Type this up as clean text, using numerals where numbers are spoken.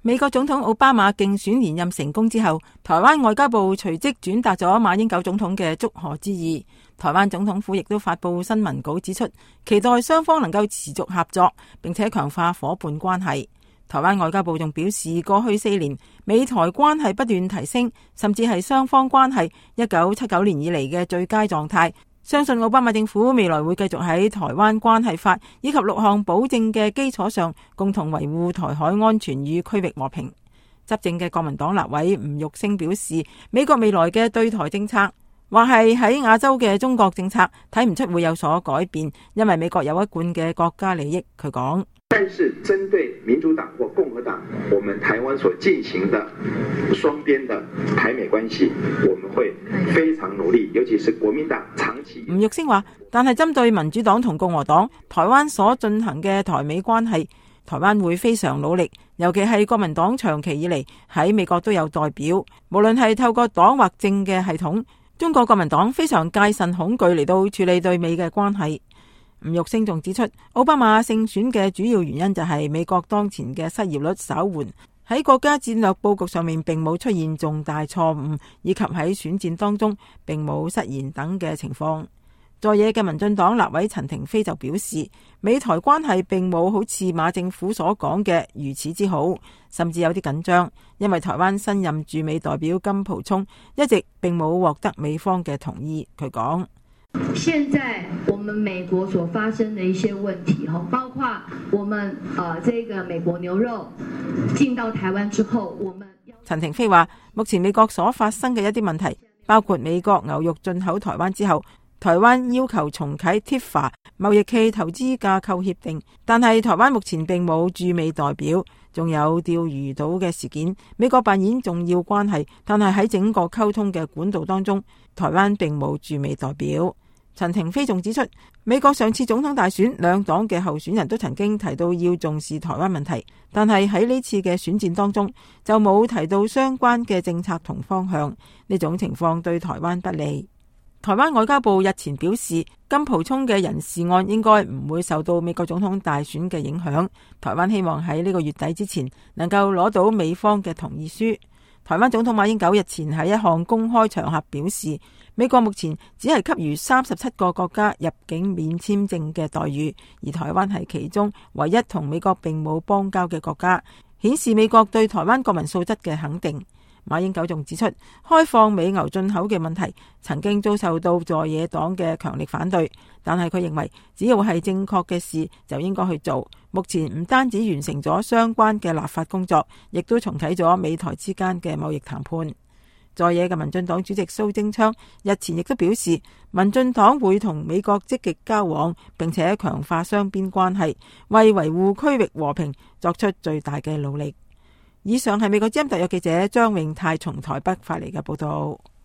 美國總統奧巴馬競選連任成功之後，台灣外交部隨即轉達咗馬英九總統嘅祝賀之意。台灣總統府亦都發布新聞稿指出，期待雙方能夠持續合作，並且強化夥伴關係。台灣外交部仲表示，過去4年美台關係不斷提升，甚至係雙方關係1979年以嚟嘅最佳狀態。相信奧巴馬政府未來會繼續喺台灣關係法以及6項保證嘅基礎上，共同維護台海安全與區域和平。執政嘅國民黨立委吳育昇表示，美國未來嘅對台政策，話係喺亞洲嘅中國政策，睇唔出會有所改變，因為美國有一貫嘅國家利益。佢講， 但是針對民主黨或共和黨，我們台灣所進行的雙邊的台美關係，我們會非常努力，尤其是國民黨長期。 吳育昇話，但係針對民主黨同共和黨台灣所進行嘅台美關係，台灣會非常努力，尤其係國民黨長期以嚟喺美國都有代表，無論係透過黨或政嘅系統，中國國民黨非常戒慎恐懼嚟到處理對美嘅關係。吳育昇仲指出，奧巴馬勝選嘅主要原因就係美國當前嘅失業率稍緩，喺國家戰略佈局上面並冇出現重大錯誤，以及喺選戰當中並冇失言等嘅情況。在野嘅民進黨立委陳亭妃就表示，美台關係並冇好似馬政府所講嘅如此之好，甚至有啲緊張，因為台灣新任駐美代表金溥聰一直並冇獲得美方嘅同意。佢講， 現在我們美國所發生的一些問題，包括我們這個美國牛肉進到台灣之後，我們陳亭妃話，目前美國所發生嘅一啲問題，包括美國牛肉進口台灣之後，台灣要求重啟 TIFA 貿易暨投資架構協定，但係台灣目前並冇駐美代表，仲有釣魚島嘅事件，美國扮演重要關係，但係喺整個溝通嘅管道當中，台灣並冇駐美代表。陳亭妃仲指出，美國上次總統大選兩黨嘅候選人都曾經提到要重視台灣問題，但係喺呢次嘅選戰當中就冇提到相關嘅政策同方向，呢種情況對台灣不利。台灣外交部日前表示，金溥聰嘅人事案應該唔會受到美國總統大選嘅影響。台灣希望喺呢個月底之前能夠攞到美方嘅同意書。台灣總統馬英九日前喺一項公開場合表示，美國目前只係給予37個國家入境免簽證嘅待遇，而台灣係其中唯一同美國並冇邦交嘅國家，顯示美國對台灣國民素質嘅肯定。馬英九仲指出，開放美牛進口嘅問題曾經遭受到在野黨嘅強力反對，但係佢認為只要係正確嘅事就應該去做。目前唔單止完成咗相關嘅立法工作，亦都重啟咗美台之間嘅貿易談判。在野嘅民進黨主席蘇貞昌日前亦都表示，民進黨會同美國積極交往，並且強化雙邊關係，為維護區域和平作出最大嘅努力。以上係美國之音特約記者張永泰從台北發嚟嘅報道。